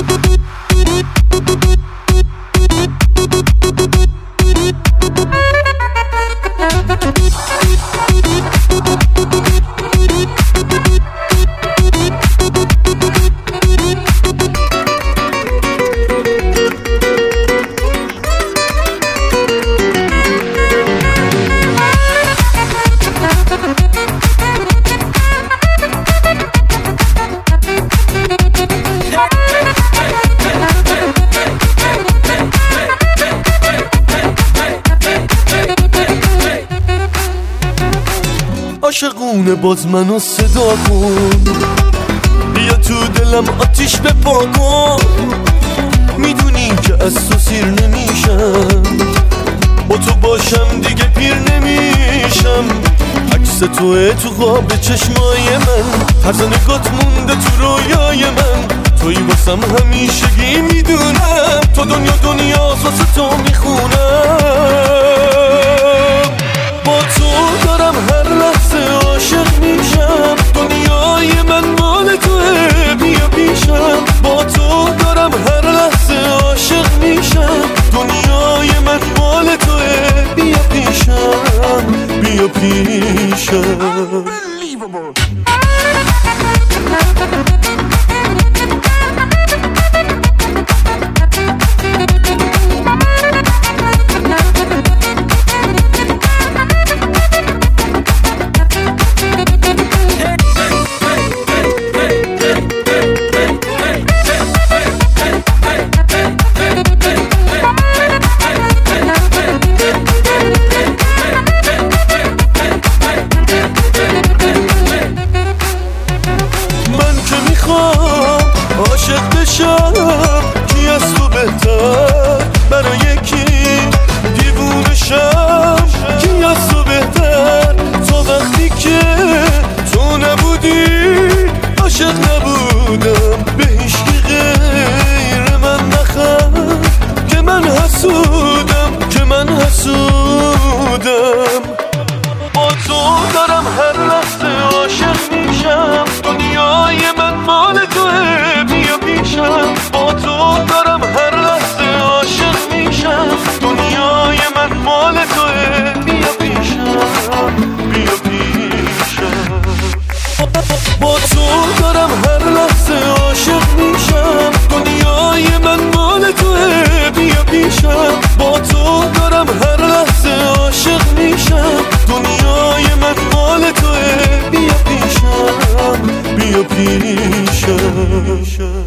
عاشقونه باز منو صدا کن، بیا تو دلم آتیش بپا کن. میدونی که از تو سیر نمیشم، با تو باشم دیگه پیر نمیشم. عکس توه تو خواب چشمای من، طرز نگات مونده تو رویای من. توی واسم همیشگی میدونم، تو دنیا واسه تو میخونم. با تو دارم هر لحظه عاشق میشم، دنیای من مال توه بیا پیشم. با تو دارم هر لحظه عاشق میشم، دنیای من مال توه بیا پیشم، بیا پیشم. عاشق بشم کی از تو بهتر، برای کی دیوونه شم کی از تو بهتر. تو وقتی که تو نبودی عاشق نبودم، به هیچکی غیر من نخند که من حسودم، که من حسودم. با تو دارم هر لحظه عاشق میشم، دنیای من مال توه بیا پیشم. با تو دارم هر لحظه عاشق میشم، دنیای من مال توه بیا پیشم، بیا پیشم. با تو دارم هر لحظه عاشق میشم، دنیای من مال توه بیا پیشم. با تو دارم هر لحظه عاشق میشم، دنیای من مال توه بیا پیشم، بیا پیشم.